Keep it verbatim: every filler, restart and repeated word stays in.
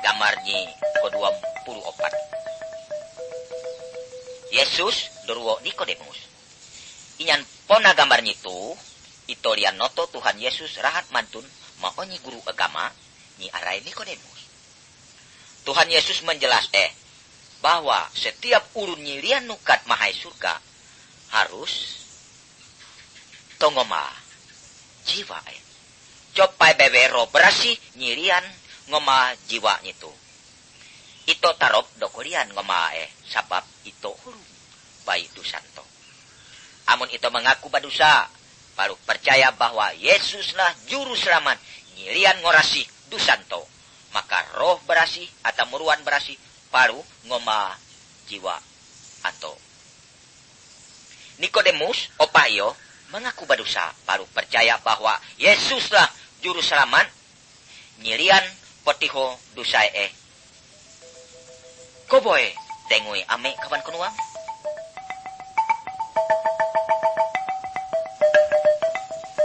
gamarnyi ke dua puluh empat. Yesus durwo Nikodemus. Inyan pona gambarnya itu, itu lian noto Tuhan Yesus rahat mantun maonyi guru agama nyi arai Nikodemus. Tuhan Yesus menjelas eh bahwa setiap urun nyilian nukat mahai surga harus tongoma jiwa eh. Copai bebero berasi nyirian ngoma jiwa itu. Ito tarop dokorian ngoma eh sabab ito hurung bayi dusanto. Amun ito mengaku badusa, baru percaya bahwa Yesuslah juru selamat nyirian ngorasi dusanto. Maka roh berasi atau muruan berasi paru ngoma jiwa anto. Nikodemus opayo mengaku badusa, baru percaya bahwa Yesuslah juru selamat nyirian potiho dusai eh. Koboy dengui ame kawan kunuang.